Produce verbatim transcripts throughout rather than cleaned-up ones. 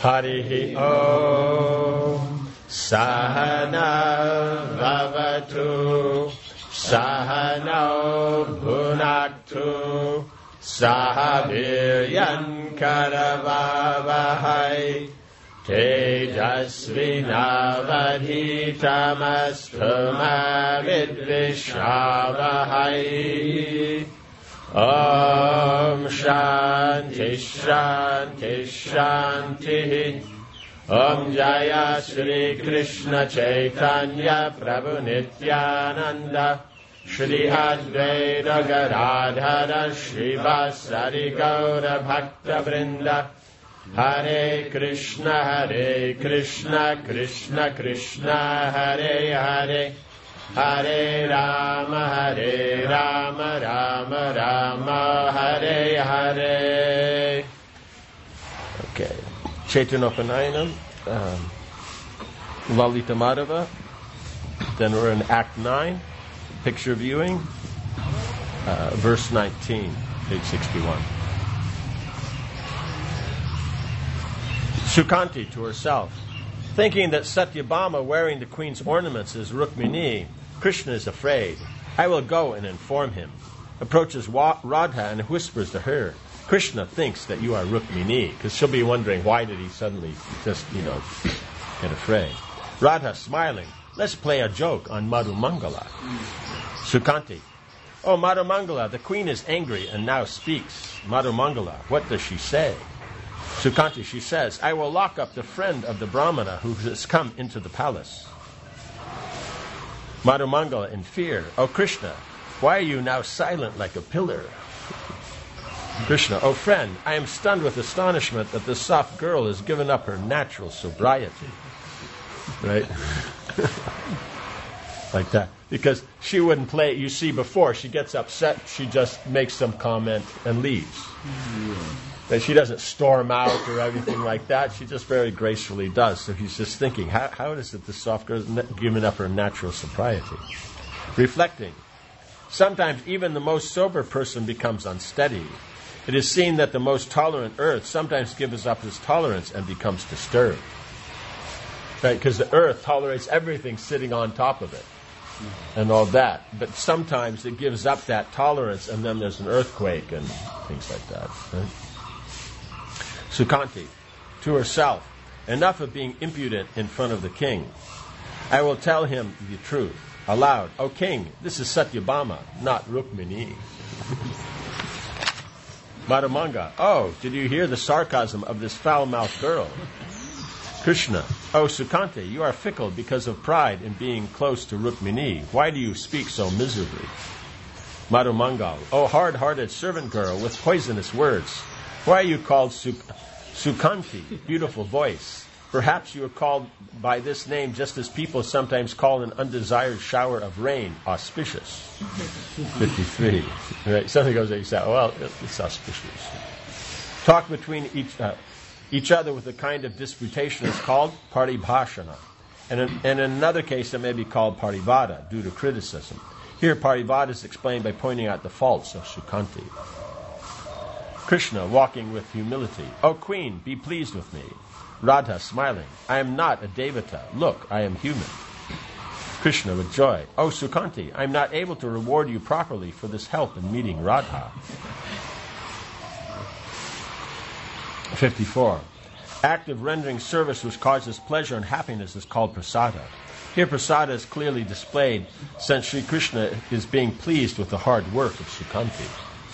Harihi Om Sahana Vavatu Sahano Bhunaktu Sahaviryan Karavavahai Tejasvinavadhitamastu ma vidvishavahai. Om Shanti Shanti Shanti. Om Jaya Shri Krishna Chaitanya Prabhu Nityananda Shri Advaita Gadadhara Shri Vasari Gaura Bhakta Vrinda. Hare Krishna Hare Krishna Krishna Krishna Hare Hare Hare Rama Hare Rama Rama Rama Hare Hare. Okay. Chaitanopanayana, um, Lalita Madhava. Then we're in Act nine, picture viewing, uh, verse nineteen, page sixty-one. Sukanti to herself, thinking that Satyabhama wearing the queen's ornaments is Rukmini, Krishna is afraid. I will go and inform him. Approaches Radha and whispers to her, Krishna thinks that you are Rukmini, because she'll be wondering why did he suddenly just, you know, get afraid. Radha smiling, let's play a joke on Madhumangala. Sukanti, oh Madhumangala, the queen is angry and now speaks. Madhumangala, what does she say? Sukanti, she says, I will lock up the friend of the Brahmana who has come into the palace. Madhumangala in fear, oh Krishna, why are you now silent like a pillar? Krishna, oh friend, I am stunned with astonishment that this soft girl has given up her natural sobriety. Right? Like that. Because she wouldn't play, you see before, she gets upset, she just makes some comment and leaves. That she doesn't storm out or everything like that. She just very gracefully does. So he's just thinking, how, how is it this soft girl is giving up her natural sobriety? Reflecting. Sometimes even the most sober person becomes unsteady. It is seen that the most tolerant earth sometimes gives up his tolerance and becomes disturbed. Right? Because the earth tolerates everything sitting on top of it. And all that. But sometimes it gives up that tolerance and then there's an earthquake and things like that. Right? Sukanti, to herself, enough of being impudent in front of the king. I will tell him the truth. Aloud, O king, this is Satyabhama, not Rukmini. Madhumanga, oh, did you hear the sarcasm of this foul-mouthed girl? Krishna, oh Sukanti, you are fickle because of pride in being close to Rukmini. Why do you speak so miserably? Madhumangal, oh hard-hearted servant girl with poisonous words. Why are you called Suk- Sukanti, beautiful voice? Perhaps you are called by this name just as people sometimes call an undesired shower of rain auspicious. fifty-three. Right? Something goes there, you say, oh, well, it's auspicious. Talk between each uh, each other with a kind of disputation is called paribhashana. And in, and in another case, it may be called parivada, due to criticism. Here, parivada is explained by pointing out the faults of Sukanti. Krishna, walking with humility. O queen, be pleased with me. Radha, smiling. I am not a devata. Look, I am human. Krishna, with joy. O Sukanti, I am not able to reward you properly for this help in meeting Radha. fifty-four. Act of rendering service which causes pleasure and happiness is called prasada. Here prasada is clearly displayed since Sri Krishna is being pleased with the hard work of Sukanti.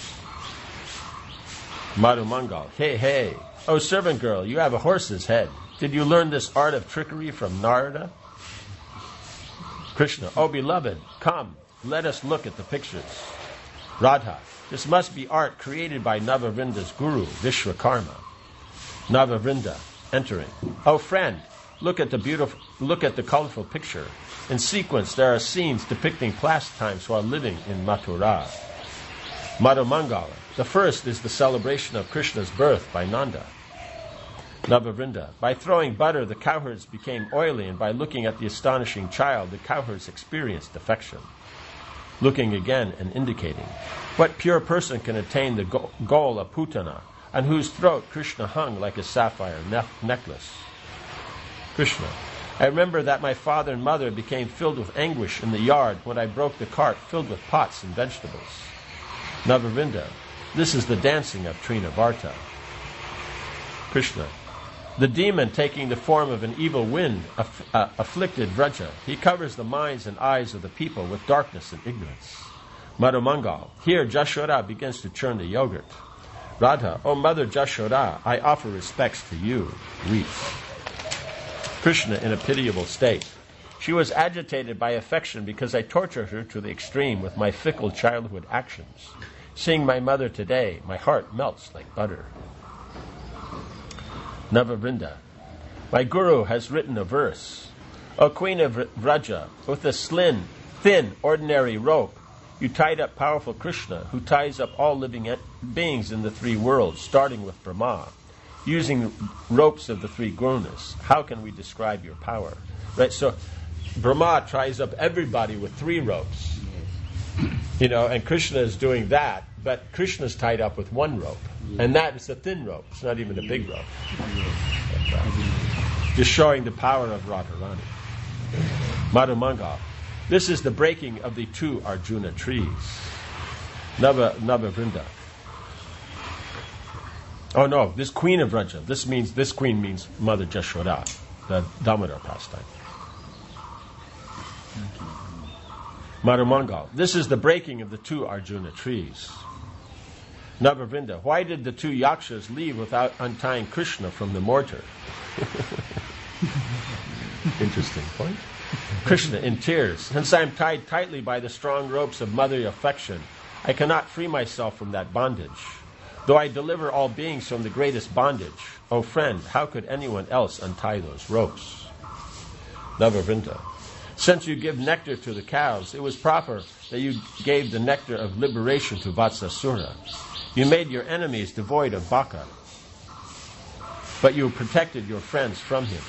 Madhumangal, hey, hey, oh servant girl, you have a horse's head. Did you learn this art of trickery from Narada? Krishna, oh beloved, come, let us look at the pictures. Radha, this must be art created by Navavrinda's guru, Vishwakarma. Navavrinda, entering. Oh friend, look at the beautiful, look at the colorful picture. In sequence, there are scenes depicting pastimes while living in Mathura. Madhumangala, the first is the celebration of Krishna's birth by Nanda. Navavrinda, by throwing butter, the cowherds became oily, and by looking at the astonishing child, the cowherds experienced affection. Looking again and indicating, what pure person can attain the go- goal of Putana, on whose throat Krishna hung like a sapphire ne- necklace. Krishna. I remember that my father and mother became filled with anguish in the yard when I broke the cart filled with pots and vegetables. Navavrinda. This is the dancing of Trinavarta. Krishna. The demon taking the form of an evil wind aff- uh, afflicted Vraja. He covers the minds and eyes of the people with darkness and ignorance. Madhumangal. Here Jashoda begins to churn the yogurt. Radha. O Mother Jashoda, I offer respects to you. Weeps. Krishna in a pitiable state. She was agitated by affection because I tortured her to the extreme with my fickle childhood actions. Seeing my mother today, my heart melts like butter. Navavrinda. My guru has written a verse. O Queen of Vraja, with a slim, thin, ordinary rope, you tied up powerful Krishna, who ties up all living beings in the three worlds, starting with Brahma. Using ropes of the three gunas, how can we describe your power? Right, so Brahma ties up everybody with three ropes. You know, and Krishna is doing that, but Krishna's tied up with one rope. And that is a thin rope. It's not even a big rope. Just showing the power of Radharani. Madhumangal. This is the breaking of the two Arjuna trees. Nava, Navavrinda. Oh no, this queen of Vraja. This means this queen means Mother Jashoda, the Damodar pastime. Madhumangal. This is the breaking of the two Arjuna trees. Navavrinda. Why did the two yakshas leave without untying Krishna from the mortar? Interesting point. Krishna in tears. Since I am tied tightly by the strong ropes of motherly affection, I cannot free myself from that bondage. Though I deliver all beings from the greatest bondage, O friend, how could anyone else untie those ropes? Navavrinda. Since you give nectar to the cows, it was proper that you gave the nectar of liberation to Vatsasura. You made your enemies devoid of baka, but you protected your friends from him.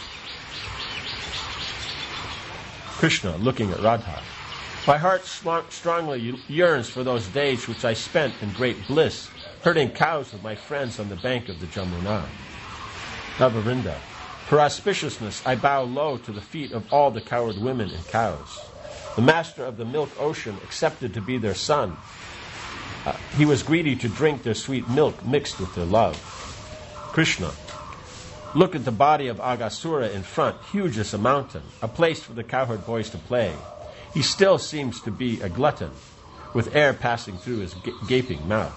Krishna, looking at Radha. My heart strongly yearns for those days which I spent in great bliss, herding cows with my friends on the bank of the Jamuna. Navavrinda. For auspiciousness, I bow low to the feet of all the coward women and cows. The master of the milk ocean accepted to be their son. Uh, he was greedy to drink their sweet milk mixed with their love. Krishna. Look at the body of Aghasura in front, huge as a mountain, a place for the cowherd boys to play. He still seems to be a glutton, with air passing through his g- gaping mouth.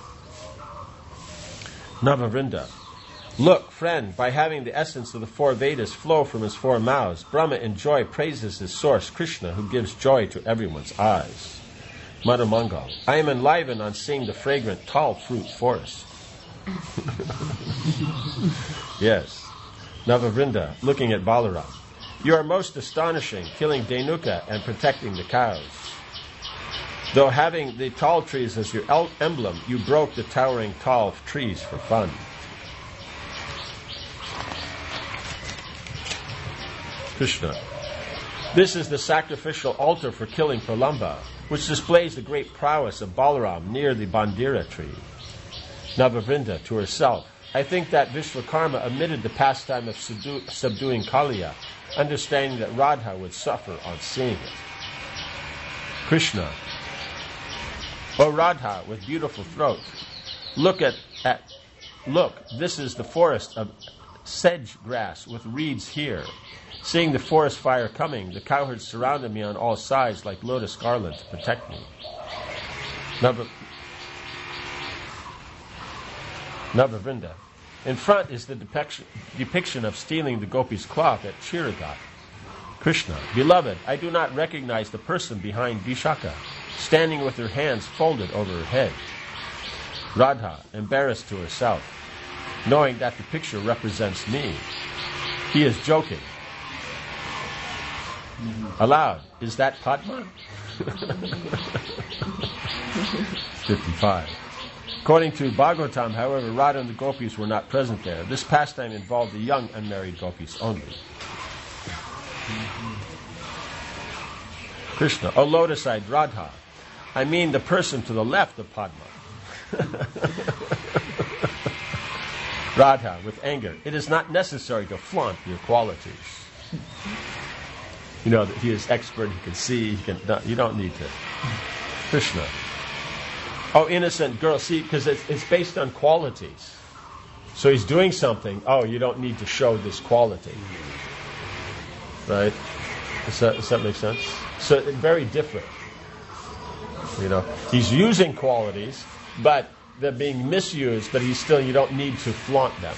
Navavrinda. Look, friend, by having the essence of the four Vedas flow from his four mouths, Brahma in joy praises his source, Krishna, who gives joy to everyone's eyes. Madhumangal. I am enlivened on seeing the fragrant tall fruit forest. Yes. Navavrinda, looking at Balaram. You are most astonishing, killing Denuka and protecting the cows. Though having the tall trees as your el- emblem, you broke the towering tall trees for fun. Krishna. This is the sacrificial altar for killing Pralamba, which displays the great prowess of Balaram near the Bandira tree. Navavrinda, to herself. I think that Vishvakarma omitted the pastime of subdu- subduing Kaliya, understanding that Radha would suffer on seeing it. Krishna. O Radha with beautiful throat, look at, at look, this is the forest of sedge grass with reeds here. Seeing the forest fire coming, the cowherds surrounded me on all sides like lotus garland to protect me. Nava, Navavrinda. In front is the depiction, depiction of stealing the gopis' cloth at Chiragat. Krishna. Beloved, I do not recognize the person behind Vishaka, standing with her hands folded over her head. Radha, embarrassed to herself, knowing that the picture represents me. He is joking. Aloud, is that Padma? fifty-five. According to Bhagavatam, however, Radha and the gopis were not present there. This pastime involved the young unmarried gopis only. Krishna. O lotus-eyed Radha, I mean the person to the left of Padma. Radha, with anger, it is not necessary to flaunt your qualities. You know that he is expert, he can see, he can. No, you don't need to. Krishna. Oh, innocent girl. See, because it's, it's based on qualities. So he's doing something. Oh, you don't need to show this quality. Right? Does that, does that make sense? So it's very different. You know, he's using qualities, but they're being misused, but he's still, you don't need to flaunt them.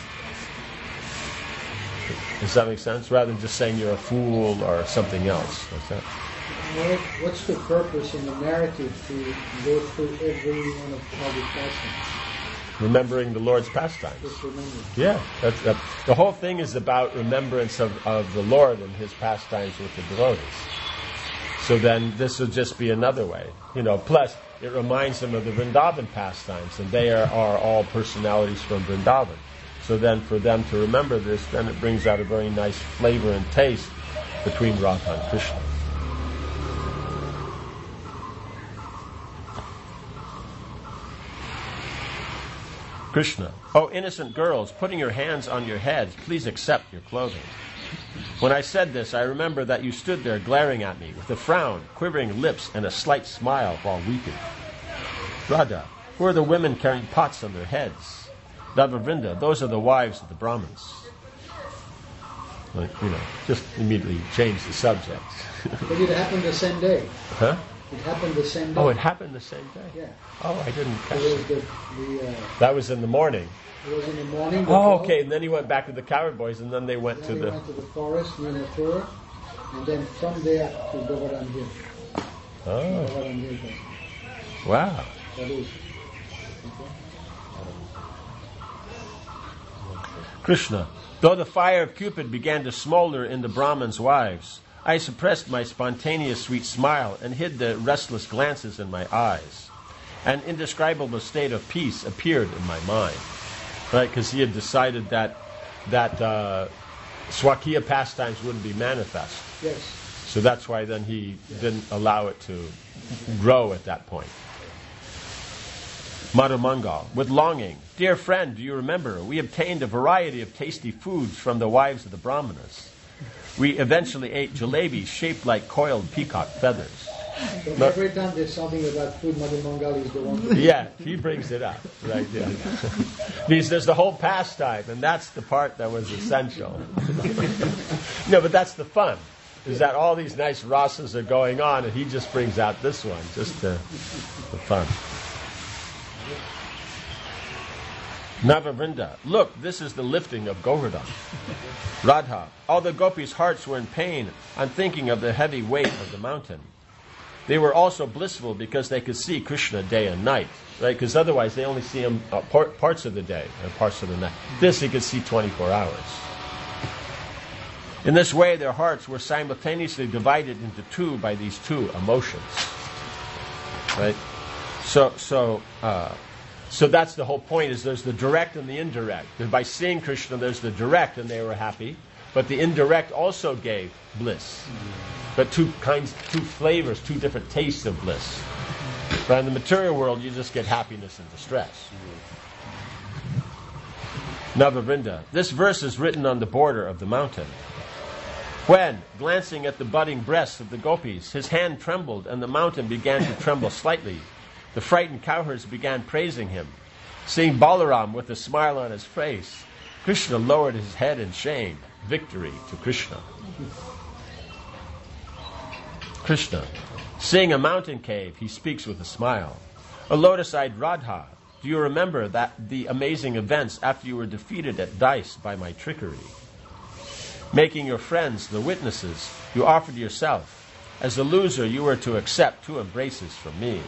Does that make sense? Rather than just saying you're a fool or something else. What's that? What, what's the purpose in the narrative to go through every one of the pastimes? Remembering the Lord's pastimes. Just remember. Yeah. That's, that, the whole thing is about remembrance of, of the Lord and his pastimes with the devotees. So then this will just be another way. You know, plus it reminds them of the Vrindavan pastimes, and they are, are all personalities from Vrindavan. So then for them to remember this, then it brings out a very nice flavor and taste between Radha and Krishna. Krishna. Oh, innocent girls, putting your hands on your heads, please accept your clothing. When I said this, I remember that you stood there glaring at me with a frown, quivering lips, and a slight smile while weeping. Radha, who are the women carrying pots on their heads? Navavrinda, those are the wives of the Brahmins. Like, you know, just immediately change the subject. But it happened the same day. Huh? It happened the same day. Oh, it happened the same day? Yeah. Oh, I didn't catch It was it. the, the, uh, That was in the morning. it was in the morning. the Oh, call. okay. And then he went back to the coward boys, and then they went Then to we the... went to the forest near Mathura, and then from there to Govardhan Hill. Oh, Govardhan Hill. wow. That is. Krishna, though the fire of Cupid began to smolder in the Brahmins' wives, I suppressed my spontaneous sweet smile and hid the restless glances in my eyes. An indescribable state of peace appeared in my mind, right? Because he had decided that that uh, Swakiya pastimes wouldn't be manifest. Yes. So that's why then he didn't allow it to grow at that point. Madhu Mangal, with longing, dear friend, do you remember? We obtained a variety of tasty foods from the wives of the Brahmanas. We eventually ate jalebis shaped like coiled peacock feathers. So No. every time there's something about food, Madhu Mangal is the one. To Yeah, he brings it up, right? Yeah. Because there's the whole pastime, and that's the part that was essential. No, but that's the fun, is that all these nice rasas are going on, and he just brings out this one, just the, the fun. Navavrinda, look, this is the lifting of Govardhan. Radha, all the gopis' hearts were in pain on thinking of the heavy weight of the mountain. They were also blissful because they could see Krishna day and night, right? Because otherwise they only see him uh, par- parts of the day and parts of the night. This he could see twenty-four hours. In this way, their hearts were simultaneously divided into two by these two emotions, right? So, so, uh, so that's the whole point. Is there's the direct and the indirect. And by seeing Krishna, there's the direct, and they were happy, but the indirect also gave bliss. But two kinds, two flavors, two different tastes of bliss. But in the material world, you just get happiness and distress. Navavrinda, this verse is written on the border of the mountain. When, glancing at the budding breasts of the gopis, his hand trembled and the mountain began to tremble slightly, the frightened cowherds began praising him. Seeing Balaram with a smile on his face, Krishna lowered his head in shame. Victory to Krishna. Krishna, seeing a mountain cave, he speaks with a smile. A lotus-eyed Radha, do you remember that the amazing events after you were defeated at dice by my trickery? Making your friends the witnesses, you offered yourself. As a loser, you were to accept two embraces from me.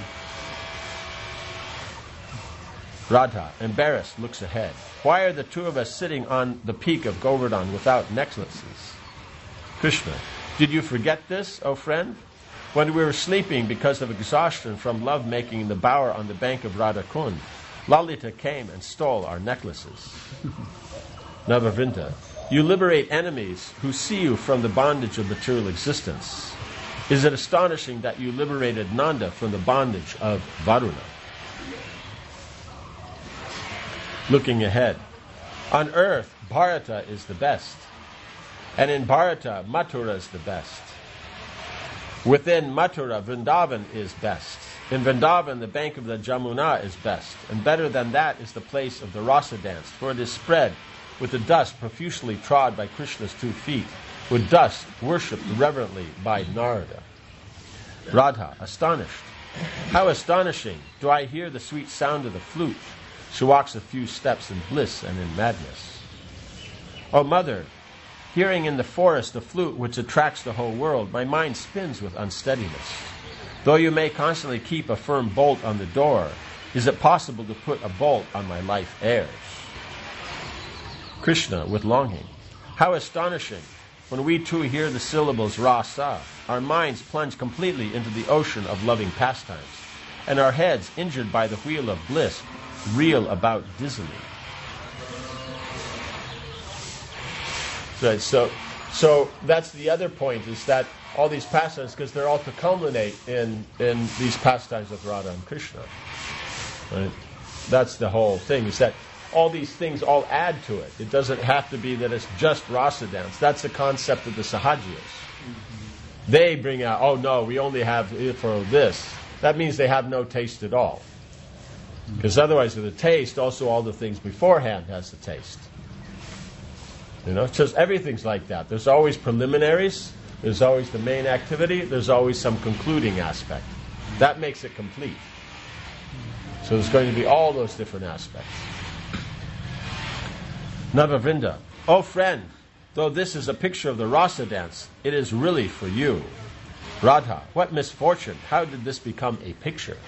Radha, embarrassed, looks ahead. Why are the two of us sitting on the peak of Govardhan without necklaces? Krishna, did you forget this, O friend? When we were sleeping because of exhaustion from love-making in the bower on the bank of Radhakund, Lalita came and stole our necklaces. Navavrinda, you liberate enemies who see you from the bondage of material existence. Is it astonishing that you liberated Nanda from the bondage of Varuna? Looking ahead, On earth, Bharata is the best. And in Bharata, Mathura is the best. Within Mathura, Vrindavan is best. In Vrindavan, the bank of the Jamuna is best. And better than that is the place of the Rasa dance, for it is spread with the dust profusely trod by Krishna's two feet, with dust worshipped reverently by Narada. Radha, astonished. How astonishing! Do I hear the sweet sound of the flute? She walks a few steps in bliss and in madness. O mother, hearing in the forest the flute which attracts the whole world, my mind spins with unsteadiness. Though you may constantly keep a firm bolt on the door, is it possible to put a bolt on my life heirs? Krishna, with longing. How astonishing! When we too hear the syllables rasa, our minds plunge completely into the ocean of loving pastimes, and our heads, injured by the wheel of bliss, reel about dizzily. Right, so, so that's the other point, is that all these pastimes, because they're all to culminate in, in these pastimes of Radha and Krishna. Right? That's the whole thing, is that all these things all add to it. It doesn't have to be that it's just rasa dance. That's the concept of the Sahajiyas. Mm-hmm. They bring out, oh no, we only have it for this. That means they have no taste at all. Because otherwise with the taste, also all the things beforehand has the taste. You know, it's just everything's like that. There's always preliminaries, there's always the main activity, there's always some concluding aspect. That makes it complete. So there's going to be all those different aspects. Navavrinda, oh friend, though this is a picture of the rasa dance, it is really for you. Radha, what misfortune, how did this become a picture?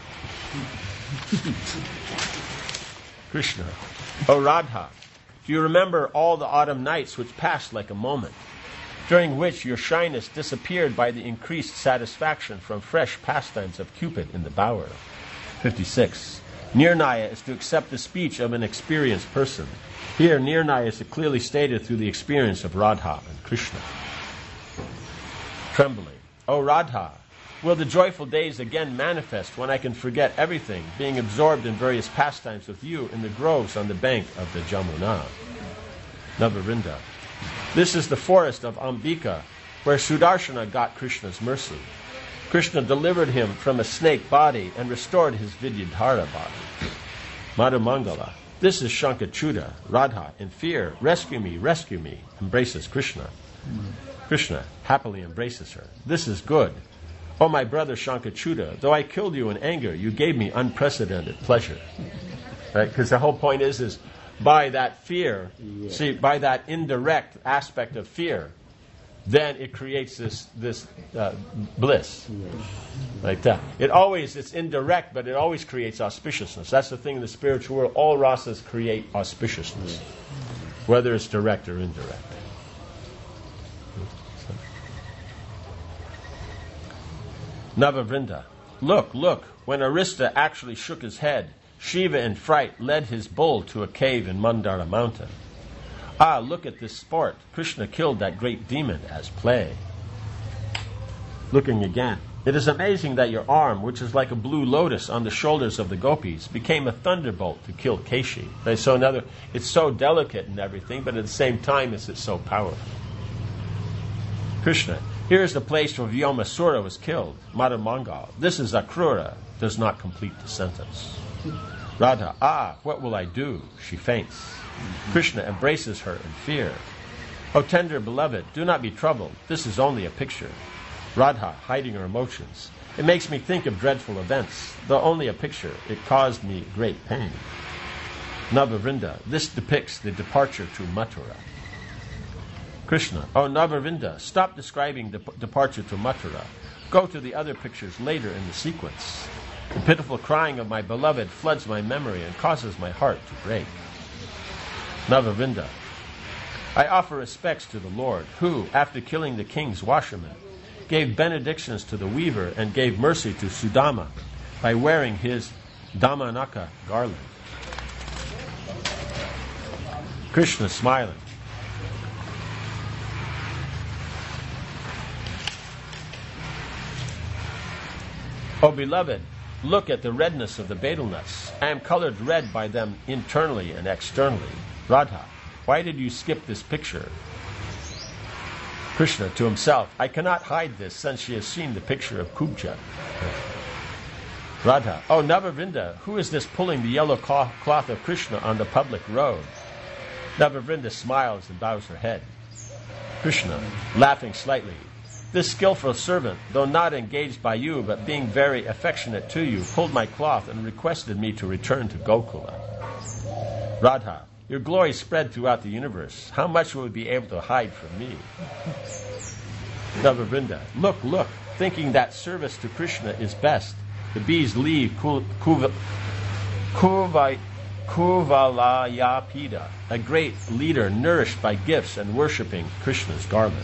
Krishna, oh Radha, do you remember all the autumn nights which passed like a moment, during which your shyness disappeared by the increased satisfaction from fresh pastimes of Cupid in the bower? fifty-six. Nirnaya is to accept the speech of an experienced person. Here, Nirnaya is clearly stated through the experience of Radha and Krishna. Trembling. O Radha, will the joyful days again manifest when I can forget everything, being absorbed in various pastimes with you in the groves on the bank of the Jamuna? Navavrinda. This is the forest of Ambika, where Sudarshana got Krishna's mercy. Krishna delivered him from a snake body and restored his Vidyadhara body. Madhumangala. This is Shankachuda. Radha, in fear, rescue me, rescue me, embraces Krishna. Mm-hmm. Krishna happily embraces her. This is good. O my brother Shankachuda, though I killed you in anger, you gave me unprecedented pleasure. Right? Because the whole point is, is by that fear, yeah. see, by that indirect aspect of fear, then it creates this this uh, bliss, yes. like that. It always, it's indirect, but it always creates auspiciousness. That's the thing in the spiritual world. All rasas create auspiciousness, yes. whether it's direct or indirect. Navavrinda. Look, look, when Arista actually shook his head, Shiva in fright led his bull to a cave in Mandara mountain. Ah, look at this sport. Krishna killed that great demon as play. Looking again. It is amazing that your arm, which is like a blue lotus on the shoulders of the gopis, became a thunderbolt to kill Keshi. So another, it's so delicate and everything, but at the same time it's, it's so powerful. Krishna. Here is the place where Vyomasura was killed. Madhumangal. This is Akrura. Does not complete the sentence. Radha. Ah, what will I do? She faints. Mm-hmm. Krishna embraces her in fear. O tender beloved, do not be troubled. This is only a picture. Radha, hiding her emotions. It makes me think of dreadful events. Though only a picture, it caused me great pain. Navavrinda. This depicts the departure to Mathura. Krishna. O Navavrinda, stop describing the departure to Mathura. Go to the other pictures later in the sequence. The pitiful crying of my beloved floods my memory and causes my heart to break. Navavrinda. I offer respects to the Lord, who, after killing the king's washerman, gave benedictions to the weaver and gave mercy to Sudama by wearing his Damanaka garland. Krishna smiling. O beloved, look at the redness of the betel nuts. I am colored red by them internally and externally. Radha, why did you skip this picture? Krishna to himself, I cannot hide this since she has seen the picture of Kubja. Radha, oh Navavrinda, who is this pulling the yellow cloth of Krishna on the public road? Navavrinda smiles and bows her head. Krishna, laughing slightly, this skillful servant, though not engaged by you, but being very affectionate to you, pulled my cloth and requested me to return to Gokula. Radha, your glory spread throughout the universe. How much will you be able to hide from me? Navavrinda, look, look, thinking that service to Krishna is best. The bees leave Kuvalayapida, a great leader nourished by gifts and worshipping Krishna's garment.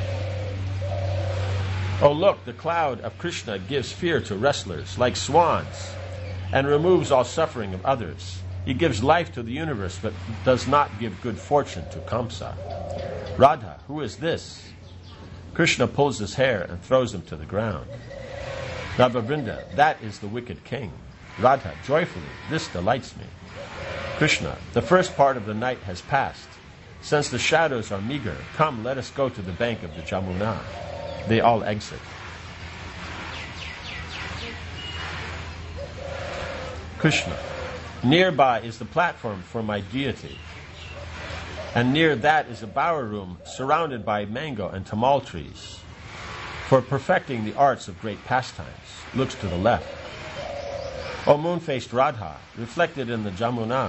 Oh look, the cloud of Krishna gives fear to wrestlers like swans and removes all suffering of others. He gives life to the universe but does not give good fortune to Kamsa. Radha, who is this? Krishna pulls his hair and throws him to the ground. Navavrinda, that is the wicked king. Radha, joyfully, this delights me. Krishna, the first part of the night has passed. Since the shadows are meager, come, let us go to the bank of the Jamuna. They all exit. Krishna, nearby is the platform for my deity, and near that is a bower room surrounded by mango and tamal trees. For perfecting the arts of great pastimes, looks to the left. O moon-faced Radha, reflected in the Jamuna,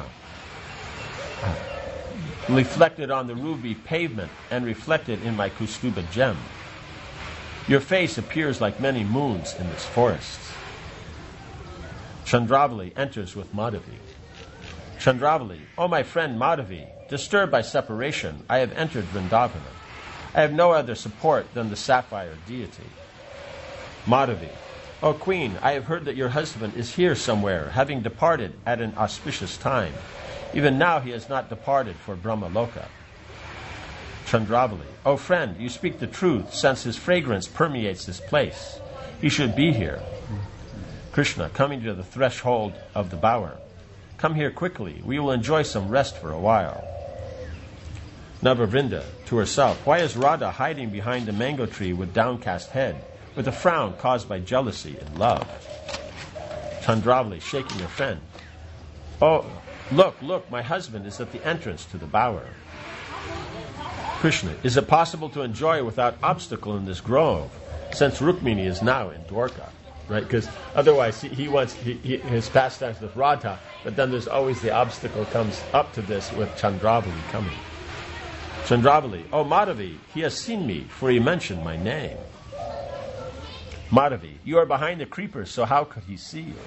reflected on the ruby pavement, and reflected in my Kustuba gem. Your face appears like many moons in this forest. Chandravali enters with Madhavi. Chandravali, O my friend Madhavi, disturbed by separation, I have entered Vrindavana. I have no other support than the sapphire deity. Madhavi, O queen, I have heard that your husband is here somewhere, having departed at an auspicious time. Even now he has not departed for Brahmaloka. Chandravali, O friend, you speak the truth, since his fragrance permeates this place. He should be here. Krishna, coming to the threshold of the bower, come here quickly, we will enjoy some rest for a while. Navavrinda, to herself, why is Radha hiding behind the mango tree with downcast head, with a frown caused by jealousy and love? Chandravali, shaking her friend, oh, look, look, my husband is at the entrance to the bower. Krishna, is it possible to enjoy without obstacle in this grove, since Rukmini is now in Dwarka? Right, because otherwise he, he wants he, he, his pastimes with Radha, but then there's always the obstacle comes up to this with Chandravali coming. Chandravali, oh Madhavi, he has seen me, for he mentioned my name. Madhavi, you are behind the creepers, so how could he see you?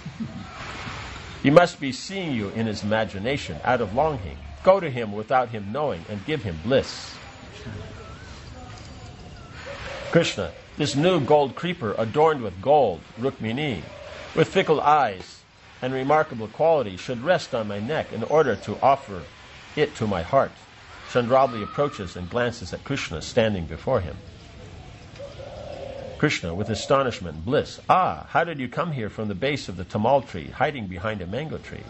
He must be seeing you in his imagination, out of longing. Go to him without him knowing and give him bliss. Krishna, this new gold creeper adorned with gold, Rukmini, with fickle eyes and remarkable qualities, should rest on my neck in order to offer it to my heart. Chandravali approaches and glances at Krishna standing before him. Krishna, with astonishment and bliss, ah, how did you come here from the base of the tamal tree, hiding behind a mango tree?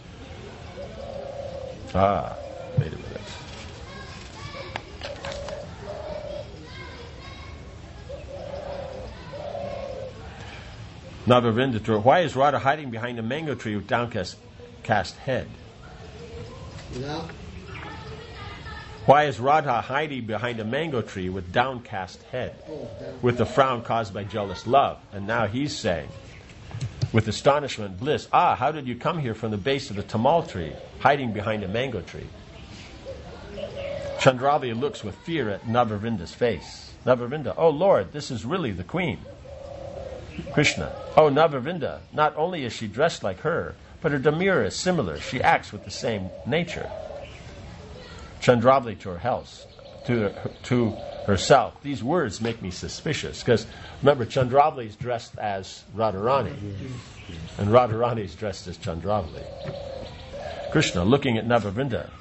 Ah, wait a minute. Navavrinda, why is Radha hiding behind a mango tree with downcast cast head? Yeah. Why is Radha hiding behind a mango tree with downcast head, with the frown caused by jealous love? And now he's saying, with astonishment and bliss, ah, how did you come here from the base of the tamal tree, hiding behind a mango tree? Chandravali looks with fear at Navavrinda's face. Navavrinda, oh Lord, this is really the queen. Krishna, oh Navavrinda, not only is she dressed like her, but her demeanor is similar. She acts with the same nature. Chandravali to her house, to, to herself, these words make me suspicious, because remember, Chandravali is dressed as Radharani, and Radharani is dressed as Chandravali. Krishna, looking at Navavrinda,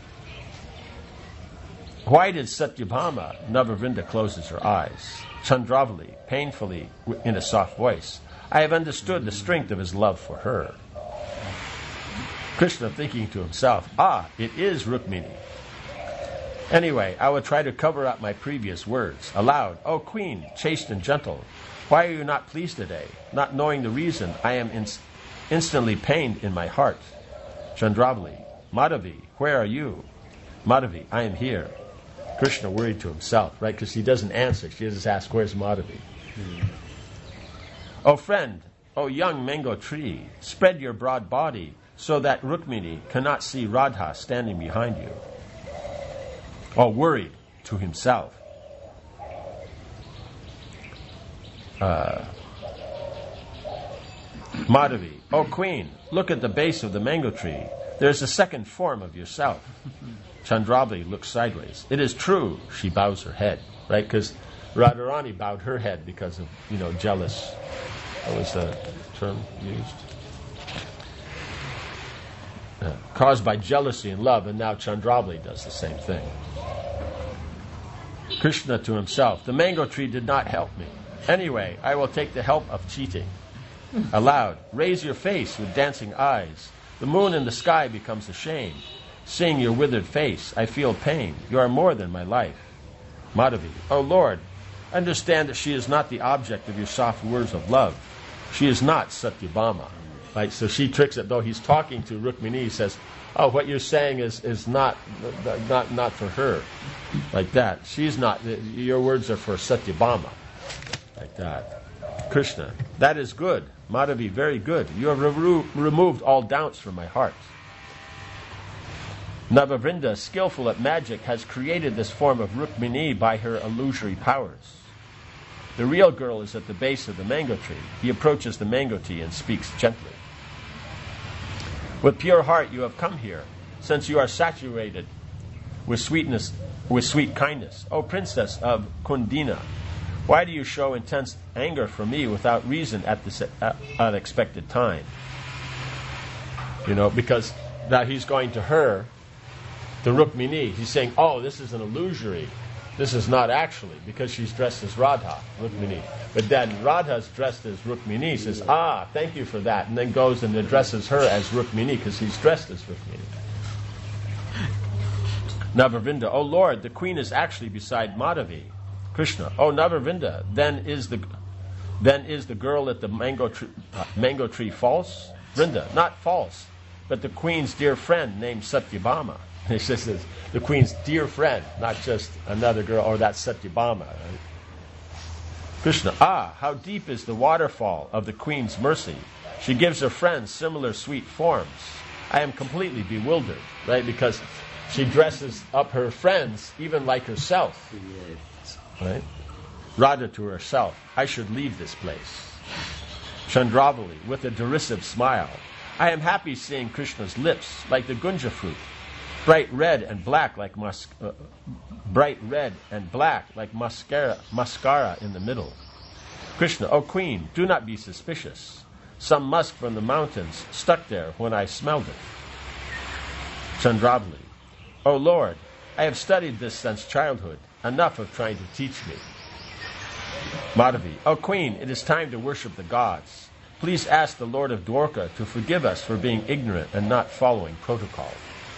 why did Satyabhama? Navavrinda closes her eyes. Chandravali, painfully, in a soft voice, I have understood the strength of his love for her. Krishna thinking to himself, ah, it is Rukmini. Anyway, I will try to cover up my previous words. Aloud, O queen, chaste and gentle, why are you not pleased today? Not knowing the reason, I am ins- instantly pained in my heart. Chandravali, Madhavi, where are you? Madhavi, I am here. Krishna worried to himself, right? Because he doesn't answer. She just asks, where's Madhavi? Hmm. O friend, O young mango tree, spread your broad body so that Rukmini cannot see Radha standing behind you. O worried to himself. Uh, Madhavi, O queen, look at the base of the mango tree. There's a second form of yourself. Chandravali looks sideways. It is true, she bows her head, right? Because Radharani bowed her head because of, you know, jealous. What was the term used? Uh, caused by jealousy and love, and now Chandravali does the same thing. Krishna to himself, the mango tree did not help me. Anyway, I will take the help of cheating. Aloud, raise your face with dancing eyes. The moon in the sky becomes ashamed. Seeing your withered face, I feel pain. You are more than my life. Madhavi, O Lord, understand that she is not the object of your soft words of love. She is not Satyabhama. Right? So she tricks it, though he's talking to Rukmini, he says, oh, what you're saying is, is not, not, not for her. Like that. She's not, your words are for Satyabhama. Like that. Krishna, that is good. Madhavi, very good. You have re- removed all doubts from my heart. Navavrinda, skillful at magic, has created this form of Rukmini by her illusory powers. The real girl is at the base of the mango tree. He approaches the mango tree and speaks gently. With pure heart you have come here, since you are saturated with sweetness, with sweet kindness. O princess of Kundina, why do you show intense anger for me without reason at this uh, unexpected time? You know, because now he's going to her, the Rukmini. He's saying, oh, this is an illusory. This is not actually, because she's dressed as Radha, Rukmini. But then Radha's dressed as Rukmini, says, ah, thank you for that, and then goes and addresses her as Rukmini because he's dressed as Rukmini. Navavrinda, oh Lord, the queen is actually beside Madhavi. Krishna, oh Navavrinda, then is the then is the girl at the mango tree, uh, mango tree false? Vrinda, not false, but the queen's dear friend named Satyabhama. He says it's the queen's dear friend, not just another girl, or that Satyabhama. Right? Krishna, ah, how deep is the waterfall of the queen's mercy. She gives her friends similar sweet forms. I am completely bewildered, right? Because she dresses up her friends even like herself. Right? Radha to herself, I should leave this place. Chandravali, with a derisive smile, I am happy seeing Krishna's lips like the gunja fruit, bright red and black like mus- uh, bright red and black like mascara, mascara in the middle. Krishna, O queen, do not be suspicious. Some musk from the mountains stuck there when I smelled it. Chandravali, O Lord, I have studied this since childhood. Enough of trying to teach me. Madhavi, O queen, it is time to worship the gods. Please ask the Lord of Dwarka to forgive us for being ignorant and not following protocol.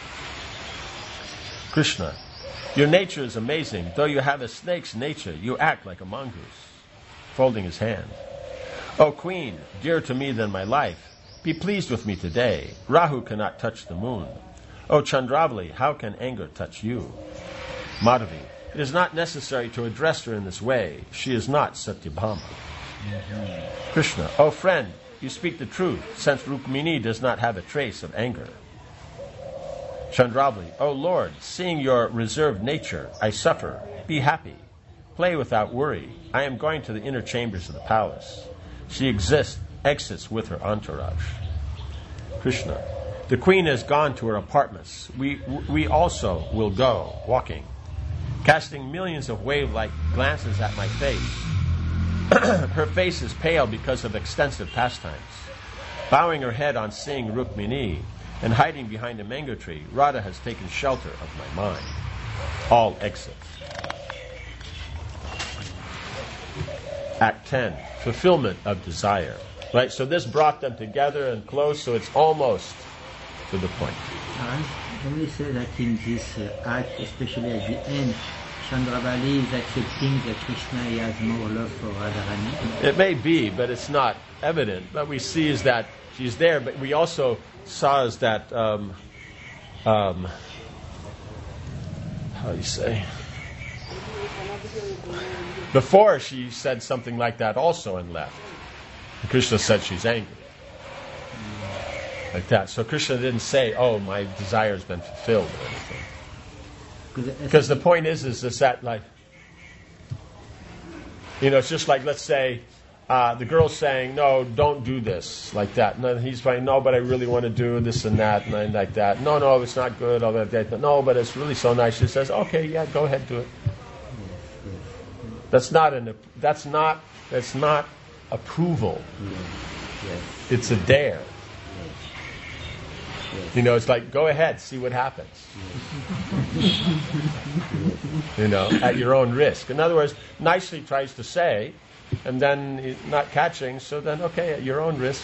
Krishna, your nature is amazing. Though you have a snake's nature, you act like a mongoose. Folding his hand. O queen, dearer to me than my life, be pleased with me today. Rahu cannot touch the moon. O Chandravali, how can anger touch you? Madhavi, it is not necessary to address her in this way. She is not Satyabhama. Mm-hmm. Krishna, O friend, you speak the truth, since Rukmini does not have a trace of anger. Chandravali, O Lord, seeing your reserved nature, I suffer. Be happy. Play without worry. I am going to the inner chambers of the palace. She exists, exits with her entourage. Krishna, the queen has gone to her apartments. We, we also will go, walking. Casting millions of wave-like glances at my face. Her face is pale because of extensive pastimes. Bowing her head on seeing Rukmini and hiding behind a mango tree, Radha has taken shelter of my mind. All exit. Act ten, fulfillment of desire. Right, so this brought them together and close, so it's almost to the point. I only say that in this uh, act, especially at the end, Chandravali is accepting that Krishna he has more love for Radharani. It may be, but it's not evident. But we see is that she's there, but we also saw is that, um, um, how do you say? Before she said something like that also and left. Krishna said she's angry. Like that. So Krishna didn't say, oh, my desire's been fulfilled or anything. Because the point is, is, is that like, you know, it's just like, let's say, uh, the girl's saying, no, don't do this, like that. And then he's saying, no, but I really want to do this and that, and then like that. No, no, it's not good, all that, that. No, but it's really so nice. She says, okay, yeah, go ahead, do it. That's not an, that's not, that's not approval. It's a dare. You know, it's like, go ahead, see what happens. You know, at your own risk. In other words, nicely tries to say, and then not catching, so then, okay, at your own risk.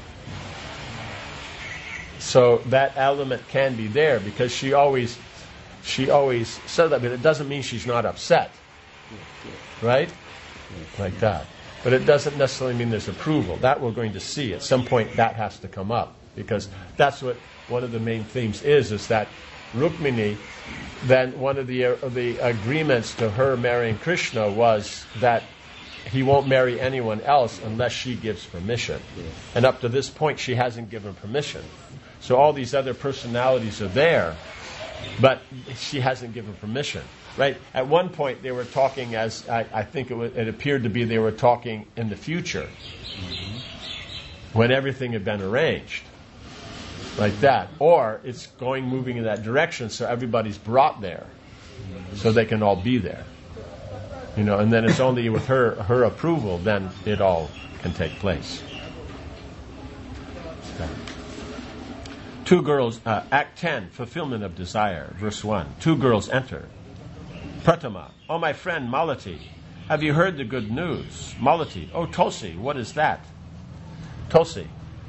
So that element can be there, because she always, she always said that, but it doesn't mean she's not upset. Right? Like that. But it doesn't necessarily mean there's approval. That we're going to see. At some point, that has to come up. Because that's what one of the main themes is, is that Rukmini, then one of the, uh, the agreements to her marrying Krishna was that he won't marry anyone else unless she gives permission. And up to this point, she hasn't given permission. So all these other personalities are there, but she hasn't given permission. Right? At one point, they were talking as, I, I think it, was, it appeared to be they were talking in the future, when everything had been arranged. Like that. Or it's going, moving in that direction, so everybody's brought there, so they can all be there. You know, and then it's only with her, her approval, then it all can take place. Two girls, uh, Act ten, Fulfillment of Desire, verse one. Two girls enter. Pratama, oh my friend Malati, have you heard the good news? Malati, oh Tulsi, what is that? Tulsi,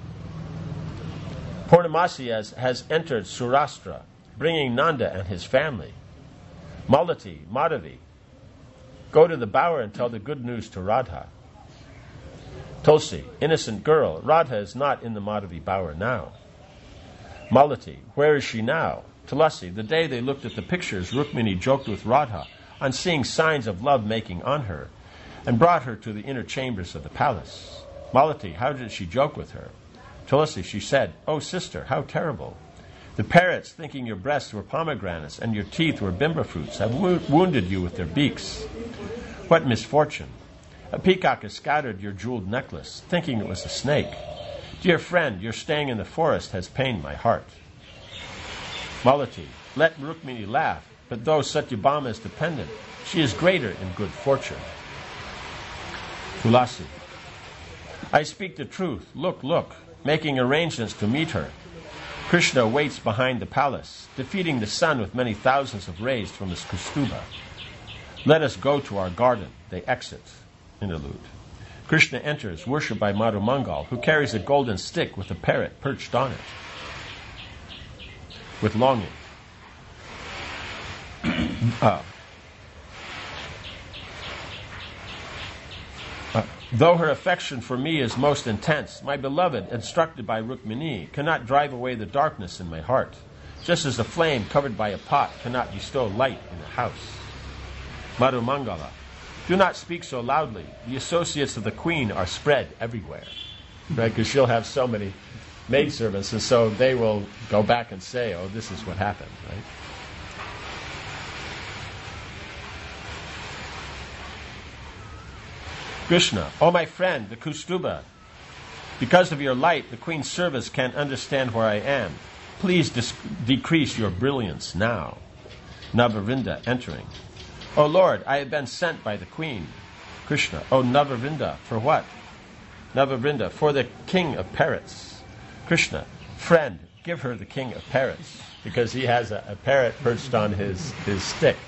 Purnamasi has, has entered Surastra, bringing Nanda and his family. Malati, Madhavi, go to the bower and tell the good news to Radha. Tulsi, innocent girl, Radha is not in the Madhavi bower now. Malati, where is she now? Tulasi, the day they looked at the pictures, Rukmini joked with Radha on seeing signs of love-making on her, and brought her to the inner chambers of the palace. Malati, how did she joke with her? Tulasi, she said, oh sister, how terrible. The parrots, thinking your breasts were pomegranates and your teeth were bimba fruits, have wo- wounded you with their beaks. What misfortune. A peacock has scattered your jeweled necklace, thinking it was a snake. Dear friend, your staying in the forest has pained my heart. Malati, let Rukmini laugh, but though Satyabhama is dependent, she is greater in good fortune. Tulasi, I speak the truth. Look, look, making arrangements to meet her. Krishna waits behind the palace, defeating the sun with many thousands of rays from his kustuba. Let us go to our garden. They exit. Interlude. Krishna enters, worshipped by Madhu Mangal, who carries a golden stick with a parrot perched on it. With longing. uh, uh, though her affection for me is most intense, my beloved, instructed by Rukmini, cannot drive away the darkness in my heart, just as a flame covered by a pot cannot bestow light in a house. Madhu Mangala, do not speak so loudly. The associates of the queen are spread everywhere. Right? Because she'll have so many maidservants, and so they will go back and say, oh, this is what happened. Right? Krishna, oh my friend, the Kustuba, because of your light, the queen's servants can't understand where I am. Please dis- decrease your brilliance now. Navavrinda entering. O Lord, I have been sent by the queen. Krishna, O Navavrinda, for what? Navavrinda, for the king of parrots. Krishna, friend, give her the king of parrots, because he has a, a parrot perched on his, his stick.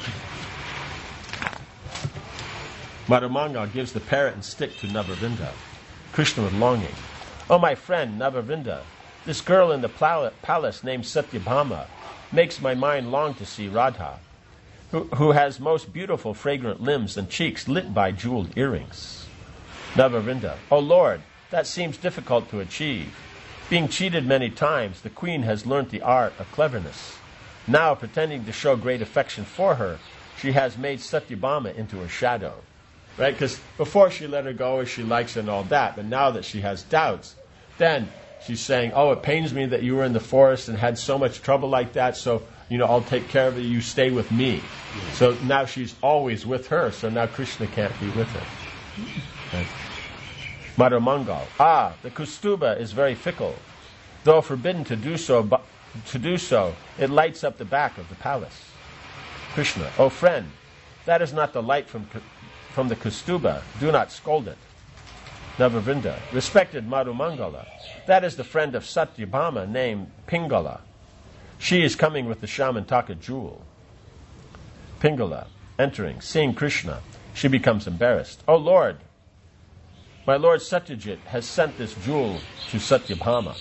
Madhumanga gives the parrot and stick to Navavrinda. Krishna with longing. O my friend Navavrinda, This girl in the pal- palace named Satyabhama makes my mind long to see Radha, who, who has most beautiful fragrant limbs and cheeks lit by jeweled earrings. Navavrinda, O Lord, that seems difficult to achieve. Being cheated many times, the queen has learnt the art of cleverness. Now, pretending to show great affection for her, she has made Satyabhama into a shadow. Right? Because before she let her go as she likes and all that, but now that she has doubts, then she's saying, oh, it pains me that you were in the forest and had so much trouble like that, so, you know, I'll take care of it, you stay with me. Yeah. So now she's always with her, so now Krishna can't be with her. Right? Madhumangal, ah, the Kaustuba is very fickle. Though forbidden to do so, but to do so, it lights up the back of the palace. Krishna, O friend, that is not the light from from the Kaustuba. Do not scold it. Navavrinda, respected Madhumangala, that is the friend of Satyabhama named Pingala. She is coming with the Shamantaka jewel. Pingala, entering, seeing Krishna, she becomes embarrassed. O Lord, my Lord Satyajit has sent this jewel to Satyabhama.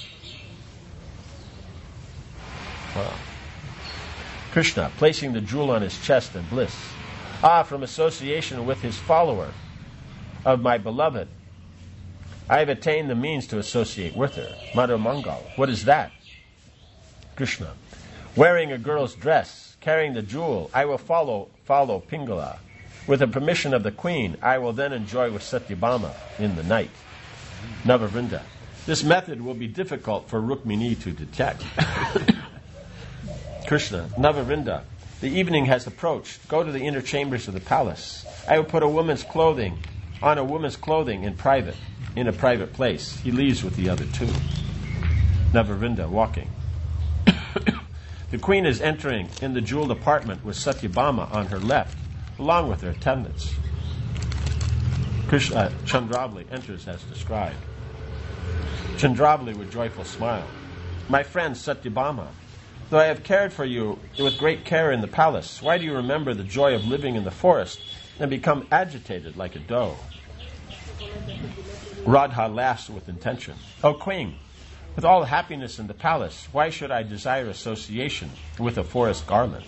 Wow. Krishna, placing the jewel on his chest in bliss. Ah, from association with his follower of my beloved, I have attained the means to associate with her. Madhumangal, what is that? Krishna, wearing a girl's dress, carrying the jewel, I will follow follow Pingala. With the permission of the queen, I will then enjoy with Satyabhama in the night. Navavrinda, this method will be difficult for Rukmini to detect. Krishna, Navavrinda, the evening has approached. Go to the inner chambers of the palace. I will put a woman's clothing on a woman's clothing in private, in a private place. He leaves with the other two. Navavrinda, walking. The queen is entering in the jeweled apartment with Satyabhama on her left, along with her attendants. Krishna, uh, Chandravali enters as described. Chandravali with joyful smile. My friend Satyabhama, though I have cared for you with great care in the palace, why do you remember the joy of living in the forest and become agitated like a doe? Radha laughs with intention. O queen, with all happiness in the palace, why should I desire association with a forest garland?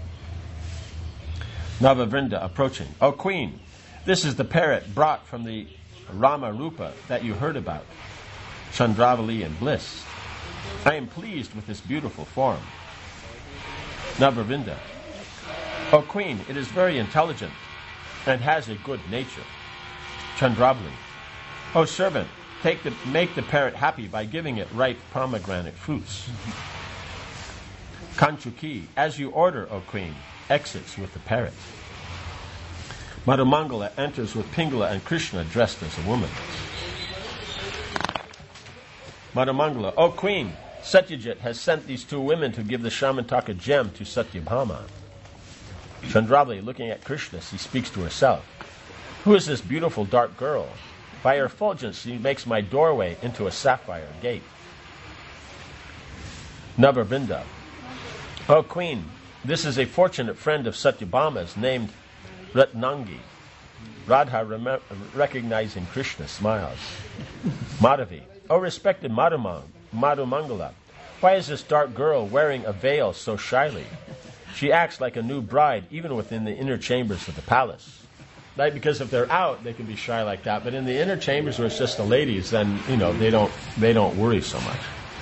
Navavrinda approaching. O queen, this is the parrot brought from the Rama Rupa that you heard about. Chandravali in bliss. I am pleased with this beautiful form. Navavrinda. O queen, it is very intelligent and has a good nature. Chandravali. O servant, take the, make the parrot happy by giving it ripe pomegranate fruits. Kanchuki, as you order, O queen, exits with the parrot. Madhumangala enters with Pingala and Krishna dressed as a woman. Madhumangala, O queen, Satyajit has sent these two women to give the Shamantaka gem to Satyabhama. Chandravali, looking at Krishna, she speaks to herself. Who is this beautiful dark girl? By her effulgence, she makes my doorway into a sapphire gate. Navavrinda, O queen, this is a fortunate friend of Satyabhama's named Ratnangi. Radha, rem- recognizing Krishna, smiles. Madhavi, O respected Madhumang, Madhumangala, why is this dark girl wearing a veil so shyly? She acts like a new bride, even within the inner chambers of the palace. Right? Because if they're out, they can be shy like that. But in the inner chambers where it's just the ladies, then, you know, they don't they don't worry so much.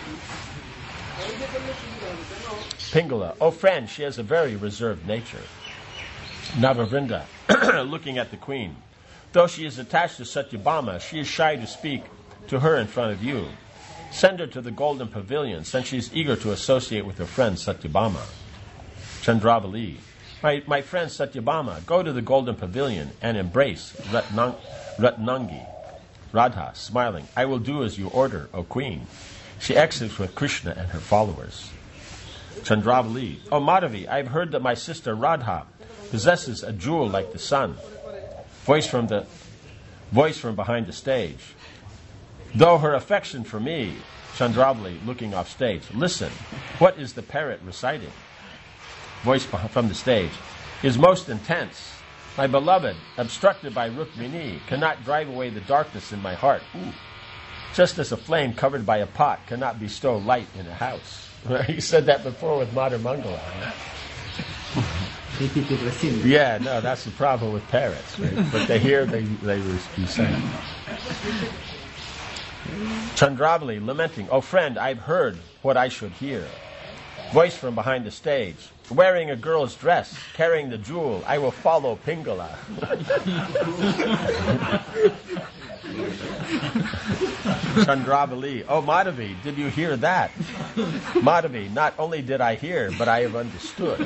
Pingala, oh friend, she has a very reserved nature. Navavrinda, looking at the queen. Though she is attached to Satyabhama, she is shy to speak to her in front of you. Send her to the golden pavilion, since she is eager to associate with her friend Satyabhama. Chandravali, my, my friend Satyabhama, go to the golden pavilion and embrace Ratnang, Ratnangi. Radha, smiling, I will do as you order, O queen. She exits with Krishna and her followers. Chandravali, O Madhavi, I have heard that my sister Radha possesses a jewel like the sun. Voice from the voice from behind the stage. Though her affection for me, Chandravali, looking off stage, listen, what is the parrot reciting? Voice from the stage, is most intense. My beloved, obstructed by Rukmini, cannot drive away the darkness in my heart. Ooh. just as a flame covered by a pot cannot bestow light in a house. You said that before with Madhur Mangala. Yeah, no, that's the problem with parrots. Right? But they hear, they they be saying. Chandravali lamenting, "Oh friend, I've heard what I should hear." Voice from behind the stage, "Wearing a girl's dress, carrying the jewel, I will follow Pingala." Chandravali, "Oh Madhavi, did you hear that?" Madhavi, "Not only did I hear, but I have understood."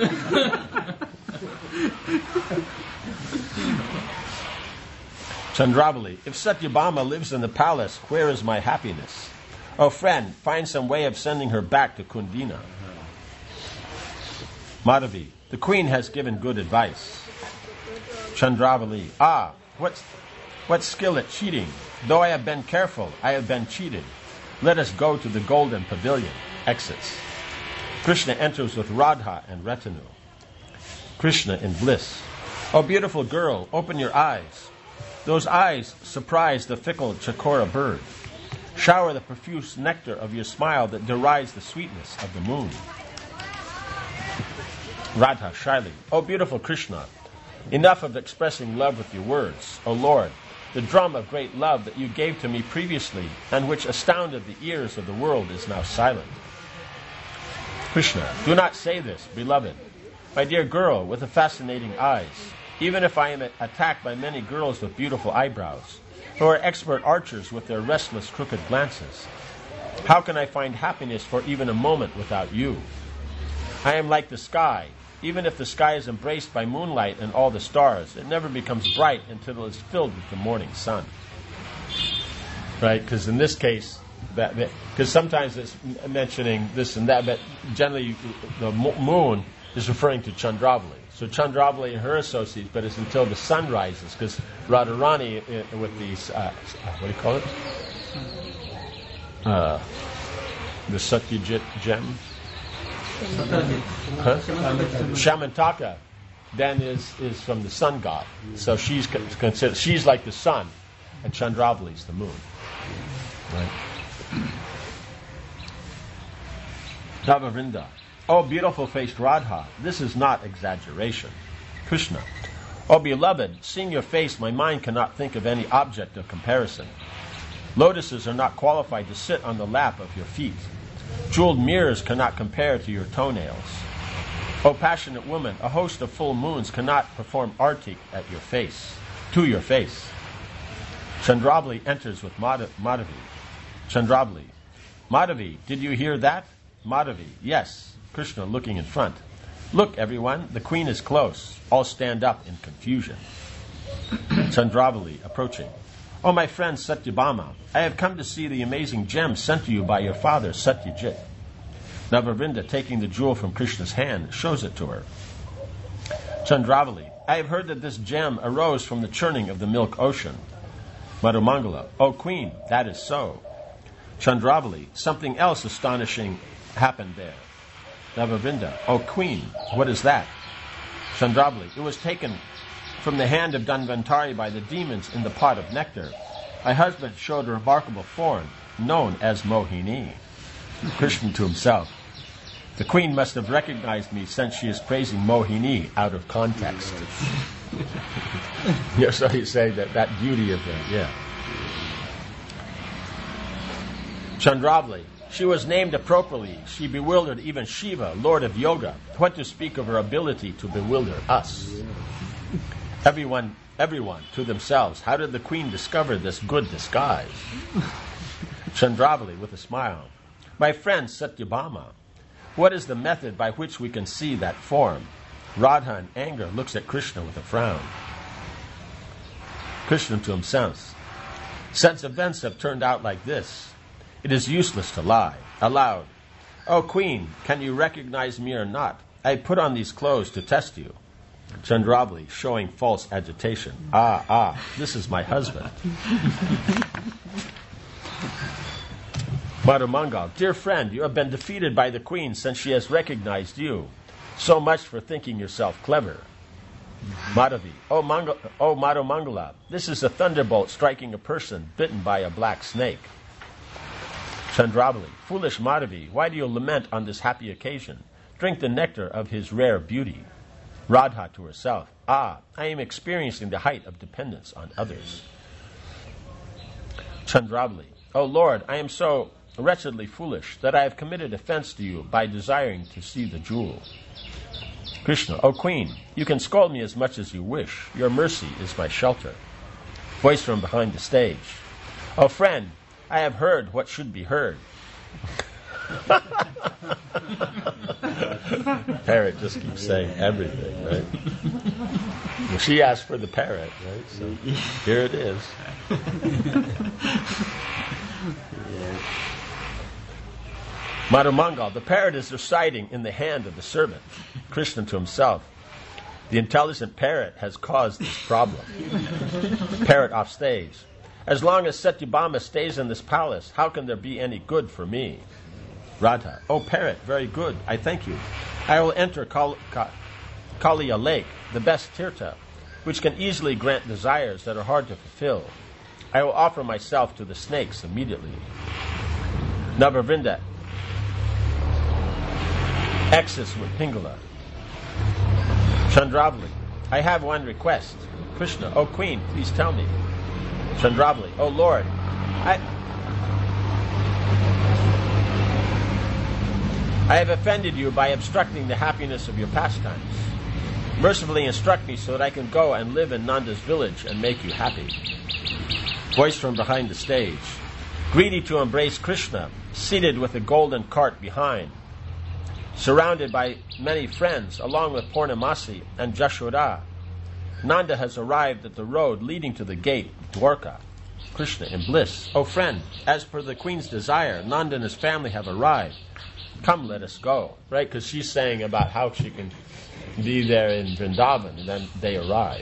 Chandravali, "If Satyabhama lives in the palace, where is my happiness? Oh friend, find some way of sending her back to Kundina." Madhavi, "The queen has given good advice." Chandravali, "Ah, what, what skill at cheating? Though I have been careful, I have been cheated. Let us go to the golden pavilion." Exits. Krishna enters with Radha and retinue. Krishna in bliss. "Oh beautiful girl, open your eyes. Those eyes surprise the fickle Chakora bird. Shower the profuse nectar of your smile that derides the sweetness of the moon." Radha shyly, "Oh beautiful Krishna, enough of expressing love with your words. O Lord, the drum of great love that you gave to me previously and which astounded the ears of the world is now silent." Krishna, "Do not say this, beloved. My dear girl with the fascinating eyes, even if I am attacked by many girls with beautiful eyebrows, who are expert archers with their restless crooked glances, how can I find happiness for even a moment without you? I am like the sky. Even if the sky is embraced by moonlight and all the stars, it never becomes bright until it is filled with the morning sun." Right? Because in this case, that because sometimes it's mentioning this and that, but generally the moon is referring to Chandravali. So Chandravali and her associates, but it's until the sun rises, because Radharani uh, with these, uh, what do you call it? Uh, the Satyajit gem? Huh? Shamantaka then is, is from the sun god. So she's considered, she's like the sun, and Chandravali is the moon. Right? Navavrinda. "Oh beautiful faced Radha, this is not exaggeration." Krishna. "Oh beloved, seeing your face, my mind cannot think of any object of comparison. Lotuses are not qualified to sit on the lap of your feet. Jeweled mirrors cannot compare to your toenails. O passionate woman, a host of full moons cannot perform arti at your face, to your face." Chandravali enters with Madh- Madhavi. Chandravali. "Madhavi, did you hear that?" Madhavi. "Yes." Krishna looking in front. "Look, everyone, the queen is close. All stand up in confusion." Chandravali approaching. "Oh, my friend Satyabhama, I have come to see the amazing gem sent to you by your father Satyajit." Navavrinda, taking the jewel from Krishna's hand, shows it to her. Chandravali. "I have heard that this gem arose from the churning of the milk ocean." Madhur Mangala. "Oh, queen, that is so." Chandravali. "Something else astonishing happened there." Navavrinda. "Oh, queen, what is that?" Chandravali. "It was taken from the hand of Dhanvantari by the demons in the pot of nectar. My husband showed a remarkable form, known as Mohini." Krishna to himself. "The queen must have recognized me since she is praising Mohini out of context." Yeah, so you say that, that beauty of it, yeah. Chandravali. "She was named appropriately. She bewildered even Shiva, Lord of Yoga. What to speak of her ability to bewilder us?" Everyone, everyone to themselves. How did the queen discover this good disguise? Chandravali with a smile. "My friend Satyabhama, what is the method by which we can see that form?" Radha in anger looks at Krishna with a frown. Krishna to himself. "Since events have turned out like this, it is useless to lie." Aloud. "Oh queen, can you recognize me or not? I put on these clothes to test you." Chandravali showing false agitation. "Ah, ah, this is my husband." Madhur Mangala. "Dear friend, you have been defeated by the queen since she has recognized you. So much for thinking yourself clever." Madhavi. "Oh, Mangala, oh Madhur Mangala, this is a thunderbolt striking a person bitten by a black snake." Chandrabali, foolish Madhavi, why do you lament on this happy occasion? Drink the nectar of his rare beauty. Radha to herself, ah, I am experiencing the height of dependence on others. Chandrabali, O Lord, I am so wretchedly foolish that I have committed offense to you by desiring to see the jewel. Krishna, O Queen, you can scold me as much as you wish. Your mercy is my shelter. Voice from behind the stage. O friend, I have heard what should be heard. Parrot just keeps saying everything, right? Well, she asked for the parrot, right? So here it is. Madhumangal, the parrot is reciting in the hand of the servant. Krishna to himself, the intelligent parrot has caused this problem. Parrot off stage. As long as Satyabhama stays in this palace, how can there be any good for me? Radha, oh parrot, very good, I thank you. I will enter Kal- Ka- Kaliya Lake, the best tirtha, which can easily grant desires that are hard to fulfill. I will offer myself to the snakes immediately. Navavrinda, Exis with Pingala. Chandrabali, I have one request. Krishna, O Queen, please tell me. Chandrabali, O Lord, I... I have offended you by obstructing the happiness of your pastimes. Mercifully instruct me so that I can go and live in Nanda's village and make you happy. Voice from behind the stage. Greedy to embrace Krishna, seated with a golden cart behind, surrounded by many friends, along with Purnamasi and Jashoda, Nanda has arrived at the road leading to the gate, Dwarka. Krishna in bliss. O friend, as per the queen's desire, Nanda and his family have arrived. Come, let us go. Right? Because she's saying about how she can be there in Vrindavan, and then they arrive.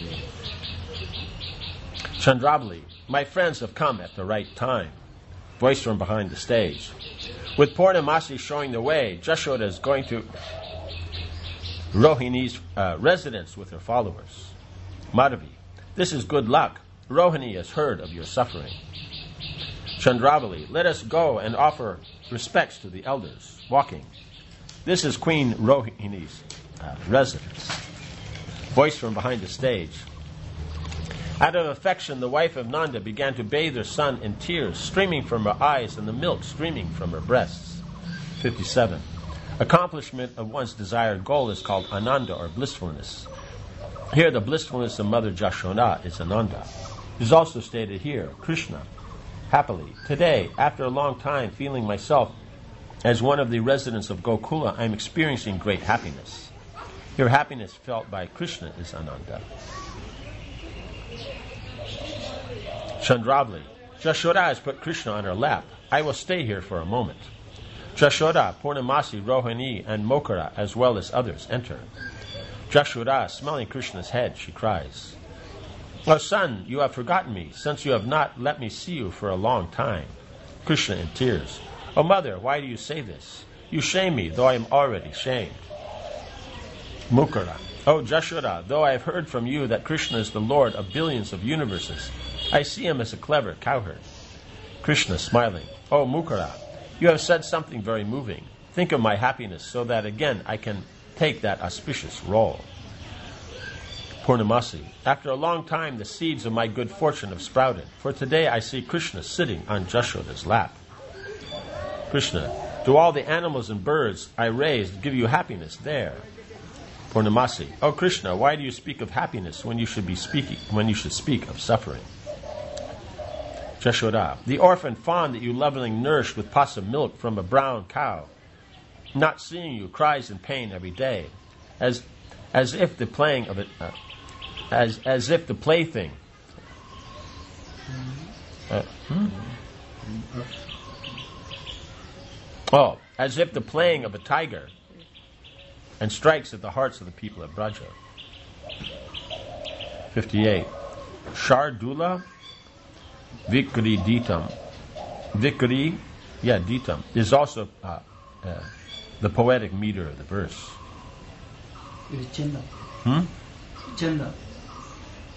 Chandrabali, my friends have come at the right time. Voice from behind the stage. With Purnamasi showing the way, Jashoda is going to Rohini's uh, residence with her followers. Madhavi, this is good luck. Rohini has heard of your suffering. Chandrabali, let us go and offer respects to the elders. Walking. This is Queen Rohini's uh, residence. Voice from behind the stage. Out of affection, the wife of Nanda began to bathe her son in tears streaming from her eyes and the milk streaming from her breasts. fifty-seven. Accomplishment of one's desired goal is called ananda, or blissfulness. Here, the blissfulness of Mother Jashoda is ananda. It is also stated here, Krishna, happily, today, after a long time feeling myself as one of the residents of Gokula, I am experiencing great happiness. Here, happiness felt by Krishna is ananda. Chandrabali, Jashoda has put Krishna on her lap. I will stay here for a moment. Jashoda, Purnamasi, Rohini, and Mokara, as well as others, enter. Jashoda, smelling Krishna's head, she cries, O son, you have forgotten me, since you have not let me see you for a long time. Krishna in tears, O mother, why do you say this? You shame me, though I am already shamed. Mukara, O Jashoda, though I have heard from you that Krishna is the Lord of billions of universes, I see him as a clever cowherd. Krishna smiling, O Mukara, you have said something very moving. Think of my happiness so that again I can take that auspicious role. Purnamasi, after a long time the seeds of my good fortune have sprouted, for today I see Krishna sitting on Jashoda's lap. Krishna, do all the animals and birds I raised give you happiness there? Purnamasi, O Krishna, why do you speak of happiness when you should be speaking when you should speak of suffering? Jashoda, the orphan fawn that you lovingly nourished with pots of milk from a brown cow, not seeing you, cries in pain every day, as as if the playing of it, uh, as as if the plaything. Uh, hmm? Oh, as if the playing of a tiger, and strikes at the hearts of the people of Braja. Fifty-eight. Shardula Vikri Ditam. Vikri, yeah, Ditam, is also uh, uh, the poetic meter of the verse. It's Chanda. Hmm? Chanda.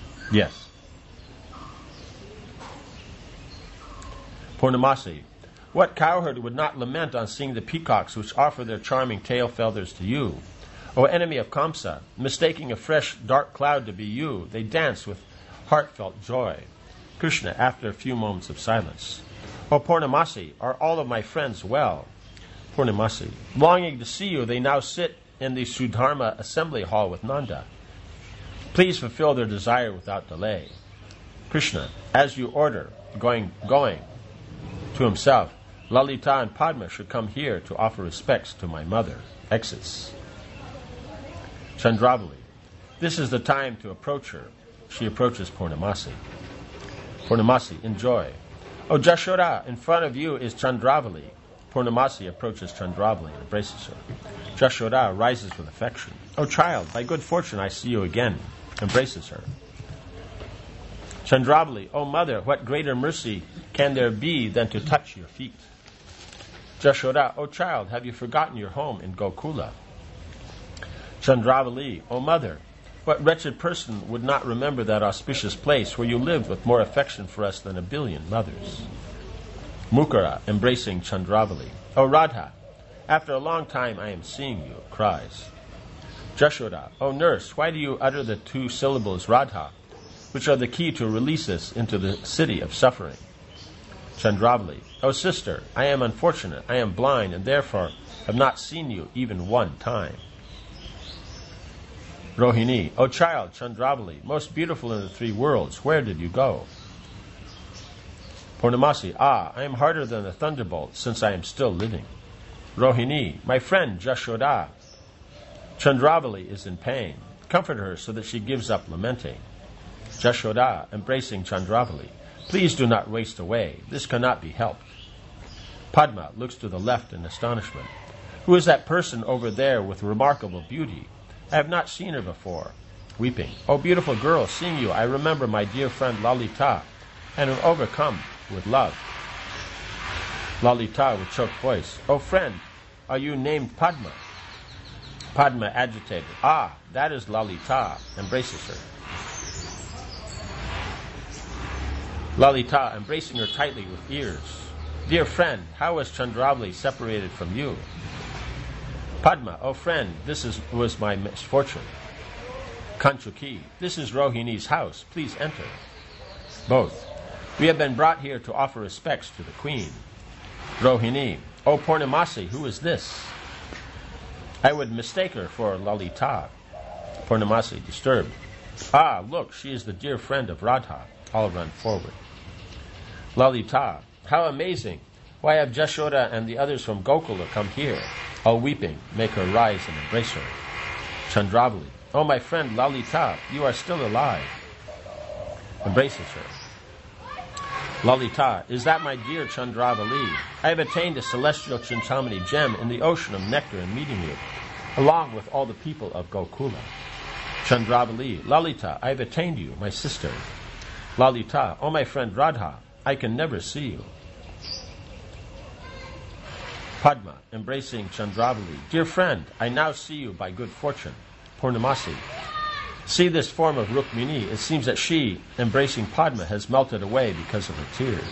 Yes. Purnamasi, What cowherd would not lament on seeing the peacocks which offer their charming tail feathers to you? O enemy of Kamsa, mistaking a fresh dark cloud to be you, they dance with heartfelt joy. Krishna, after a few moments of silence. O Purnamasi, are all of my friends well? Purnamasi, longing to see you, they now sit in the Sudharma assembly hall with Nanda. Please fulfill their desire without delay. Krishna, as you order, going, going to himself, Lalita and Padma should come here to offer respects to my mother. Exits. Chandravali, this is the time to approach her. She approaches Purnamasi. Purnamasi, enjoy. O Jashoda, in front of you is Chandravali. Purnamasi approaches Chandravali and embraces her. Jashoda rises with affection. O child, by good fortune I see you again. Embraces her. Chandravali, O mother, what greater mercy can there be than to touch your feet? Jashoda, O child, have you forgotten your home in Gokula? Chandravali, O mother, what wretched person would not remember that auspicious place where you lived with more affection for us than a billion mothers? Mukara, embracing Chandravali, O Radha, after a long time I am seeing you, cries. Jashoda, O nurse, why do you utter the two syllables Radha, which are the key to release us into the city of suffering? Chandravali, O sister, I am unfortunate, I am blind, and therefore have not seen you even one time. Rohini, O child, Chandravali, most beautiful in the three worlds, where did you go? Purnamasi, ah, I am harder than a thunderbolt, since I am still living. Rohini, my friend Jashoda, Chandravali is in pain. Comfort her so that she gives up lamenting. Jashoda, embracing Chandravali, please do not waste away. This cannot be helped. Padma looks to the left in astonishment. Who is that person over there with remarkable beauty? I have not seen her before. Weeping, O beautiful girl, seeing you, I remember my dear friend Lalita, and am overcome with love. Lalita with choked voice, O friend, are you named Padma? Padma agitated, ah, that is Lalita, embraces her. Lalita embracing her tightly with ears. Dear friend, how was Chandravali separated from you? Padma, O friend, this is, was my misfortune. Kanchuki, this is Rohini's house. Please enter. Both. We have been brought here to offer respects to the queen. Rohini, O Purnamasi, who is this? I would mistake her for Lalita. Purnamasi, disturbed. Ah, look, she is the dear friend of Radha. All run forward. Lalita, how amazing. Why have Jashoda and the others from Gokula come here? All weeping, make her rise and embrace her. Chandravali, oh my friend Lalita, you are still alive. Embraces her. Lalita, is that my dear Chandravali? I have attained a celestial Chintamani gem in the ocean of nectar in meeting you, along with all the people of Gokula. Chandravali, Lalita, I have attained you, my sister. Lalita, oh my friend Radha, I can never see you. Padma, embracing Chandravali, dear friend, I now see you by good fortune. Purnamasi, see this form of Rukmini. It seems that she, embracing Padma, has melted away because of her tears.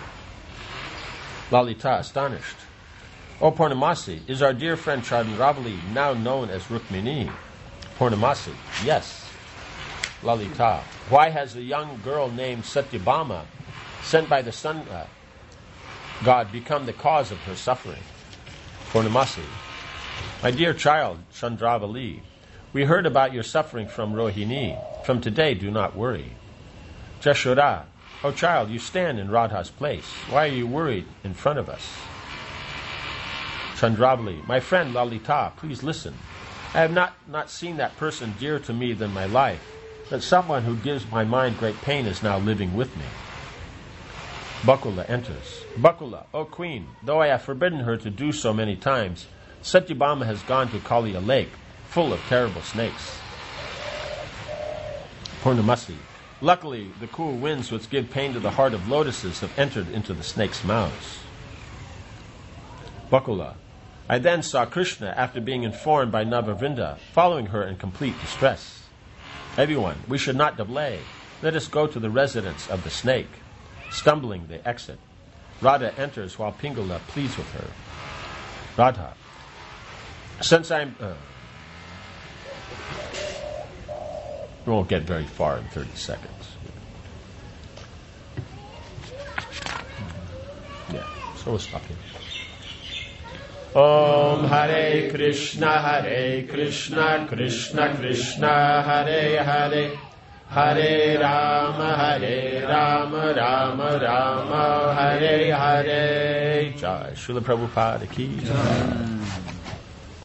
Lalita, astonished. O Purnamasi, is our dear friend Chandravali now known as Rukmini? Purnamasi, yes. Lalita, why has a young girl named Satyabhama, sent by the sun uh, god, become the cause of her suffering? Purnamasi, my dear child, Chandravali, we heard about your suffering from Rohini. From today, do not worry. Jashoda, oh child, you stand in Radha's place. Why are you worried in front of us? Chandravali, my friend Lalita, please listen. I have not, not seen that person dearer to me than my life, but someone who gives my mind great pain is now living with me. Bakula enters. Bakula, O queen, though I have forbidden her to do so many times, Satyabhama has gone to Kaliya lake, full of terrible snakes. Purnamasi, luckily the cool winds which give pain to the heart of lotuses have entered into the snakes' mouths. Bakula, I then saw Krishna after being informed by Navavrinda, following her in complete distress. Everyone, we should not delay. Let us go to the residence of the snake. Stumbling, they exit. Radha enters while Pingala pleads with her. Radha, since I'm... Uh, we won't get very far in thirty seconds. Yeah, so we'll stop here. Om Hare Krishna, Hare Krishna, Krishna Krishna, Hare Hare, Hare Rama, Hare Rama, Rama Rama, Hare Hare. Jai Srila Prabhupada ki Jai.